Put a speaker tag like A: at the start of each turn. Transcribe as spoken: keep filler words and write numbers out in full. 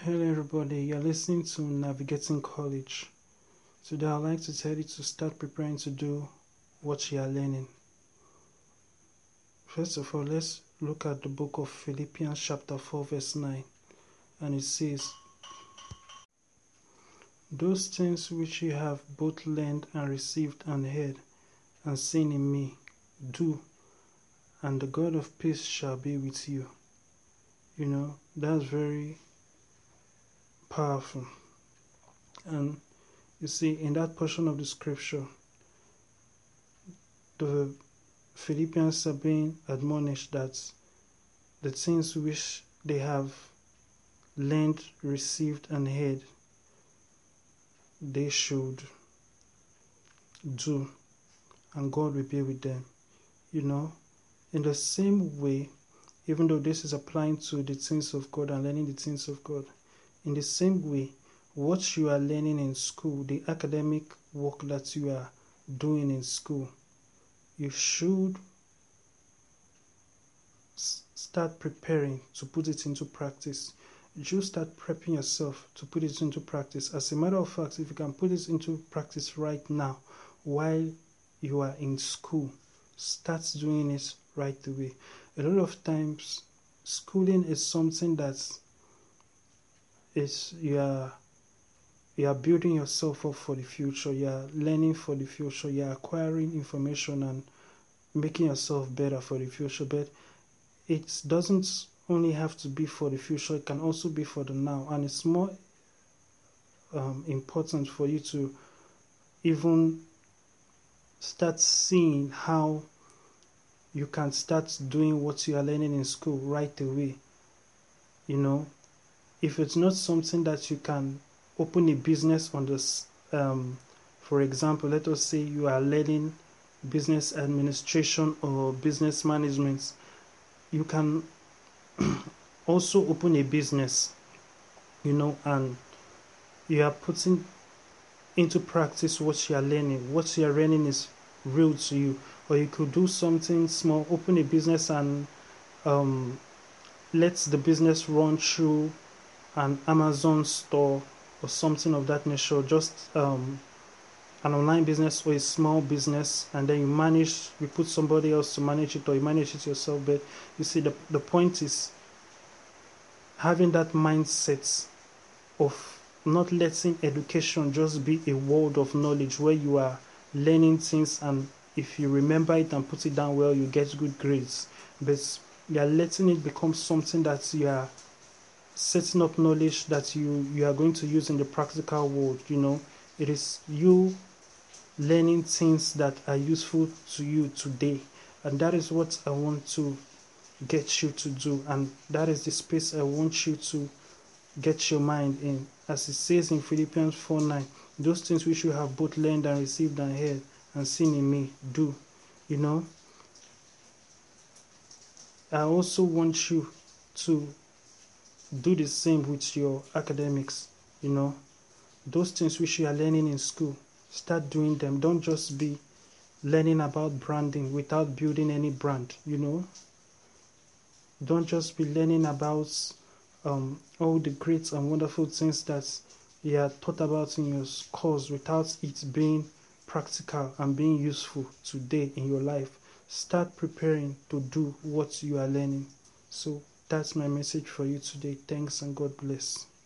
A: Hello everybody, you're listening to Navigating College. Today I'd like to tell you to start preparing to do what you are learning. First of all, let's look at the book of Philippians chapter four verse nine, and it says, "Those things which you have both learned and received and heard and seen in me, do, and the God of peace shall be with you." You know, that's very powerful. And you see, in that portion of the scripture, the Philippians are being admonished that the things which they have learned, received, and heard, they should do, and God will be with them. You know, in the same way, even though this is applying to the things of God and learning the things of God, in the same way, what you are learning in school, the academic work that you are doing in school, you should s- start preparing to put it into practice. You should start prepping yourself to put it into practice. As a matter of fact, if you can put it into practice right now while you are in school, start doing it right away. A lot of times, schooling is something that is you are you are building yourself up for the future. You are learning for the future. You are acquiring information and making yourself better for the future. But it doesn't only have to be for the future. It can also be for the now. And it's more um, important for you to even start seeing how you can start doing what you are learning in school right away. You know, if it's not something that you can open a business on this, um, for example, let us say you are learning business administration or business management, you can also open a business, you know, and you are putting into practice what you are learning. What you are learning is real to you. Or you could do something small, open a business and um, let the business run through an Amazon store or something of that nature, just um, an online business or a small business, and then you manage, you put somebody else to manage it, or you manage it yourself. But you see, the, the point is having that mindset of not letting education just be a world of knowledge where you are learning things, and if you remember it and put it down well, you get good grades. But you are letting it become something that you are setting up knowledge that you, you are going to use in the practical world. You know, it is you learning things that are useful to you today. And that is what I want to get you to do. And that is the space I want you to get your mind in. As it says in Philippians four nine, those things which you have both learned and received and heard and seen in me, do. You know, I also want you to do the same with your academics. You know, those things which you are learning in school, start doing them. Don't just be learning about branding without building any brand. You know, don't just be learning about um, all the great and wonderful things that you are taught about in your course without it being practical and being useful today in your life. Start preparing to do what you are learning. So that's my message for you today. Thanks and God bless.